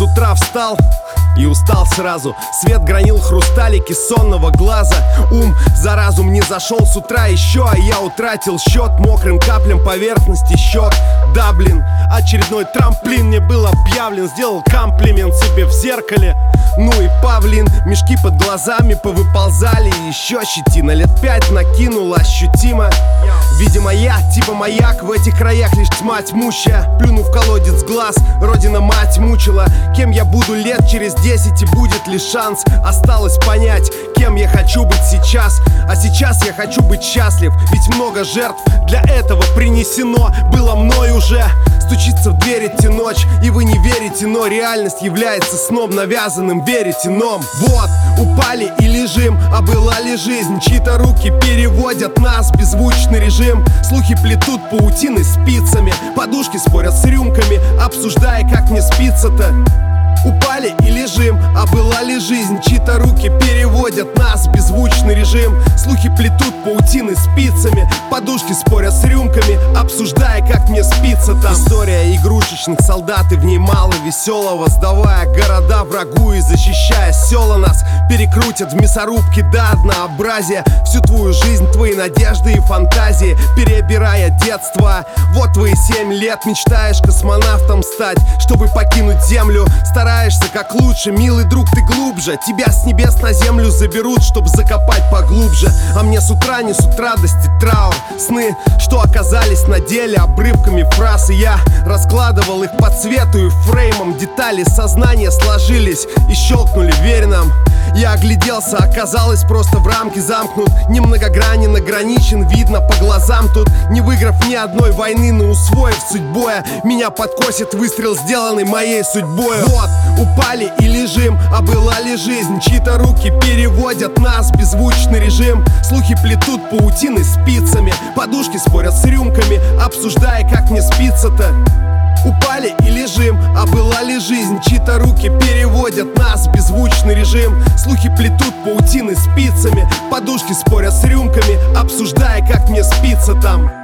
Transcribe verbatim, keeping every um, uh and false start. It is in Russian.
С утра встал и устал сразу. Свет гранил хрусталики сонного глаза. Ум за разум не зашел с утра еще, а я утратил счет мокрым каплям поверхности щек. Да, блин, очередной трамплин мне был объявлен. Сделал комплимент себе в зеркале. Ну и павлин, мешки под глазами повыползали. И еще щетина лет пять накинула ощутимо. Видимо, я типа маяк, в этих краях лишь тьма тьмущая. Плюну в колодец глаз, родина мать мучила. Кем я буду лет через десять, и будет ли шанс? Осталось понять, кем я хочу быть сейчас. А сейчас я хочу быть счастлив, ведь много жертв для этого принесено было мной уже. Стучится в дверь идти ночь, и вы не верите, но реальность является сном, навязанным верите ном. Вот, упали и лежим, а была ли жизнь? Чьи-то руки переводят нас в беззвучный режим. Слухи плетут паутины спицами, подушки спорят с рюмками, обсуждая, как мне спится-то. Упали и лежим, а была ли жизнь? Чьи-то руки переводят нас в беззвучный режим. Слухи плетут паутины спицами, подушки спорят с рюмками, обсуждая, как мне спится там. История игрушечных солдат, и в ней мало веселого. Сдавая города врагу и защищая села, нас перекрутят в мясорубке до однообразия. Всю твою жизнь, твои надежды и фантазии перебирая детство. Вот твои семь лет, мечтаешь космонавтом стать, чтобы покинуть землю. Стараешься как лучше, милый друг, ты глубже. Тебя с небес на землю заберут, чтоб закопать поглубже. А мне с утра несут радость и траур. Сны, что оказались на деле обрывками фраз. И я раскладывал их по цвету и фреймам. Детали сознания сложились и щелкнули, верь нам. Я огляделся, оказалось, просто в рамки замкнут. Немногогранен, ограничен, видно по глазам тут. Не выиграв ни одной войны, но усвоив суть боя, меня подкосит выстрел, сделанный моей судьбой. Вот, упали и лежим, а была ли жизнь? Чьи-то руки переводят нас в беззвучный режим. Слухи плетут паутины спицами, подушки спорят с рюмками, обсуждая, как мне спится-то. Упали и лежим, а была ли жизнь? Чьи-то руки переводят нас в беззвучный режим. Слухи плетут паутины спицами, подушки спорят с рюмками, обсуждая, как мне спится там.